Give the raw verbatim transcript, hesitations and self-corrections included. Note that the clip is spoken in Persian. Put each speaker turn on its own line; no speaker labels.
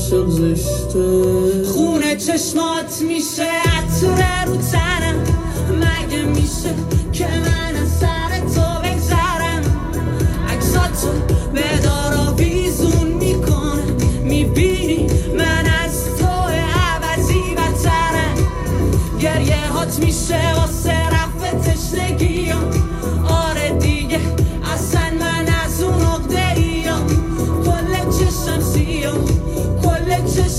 عاشق زشته.
خونه چشمات میشه عطر رو تنم، مگه میشه که من از سر تو بگذرم؟ عکساتو به دار آویزون میکنه، میبینی من از تو عوضی بدترم. گریه هات میشه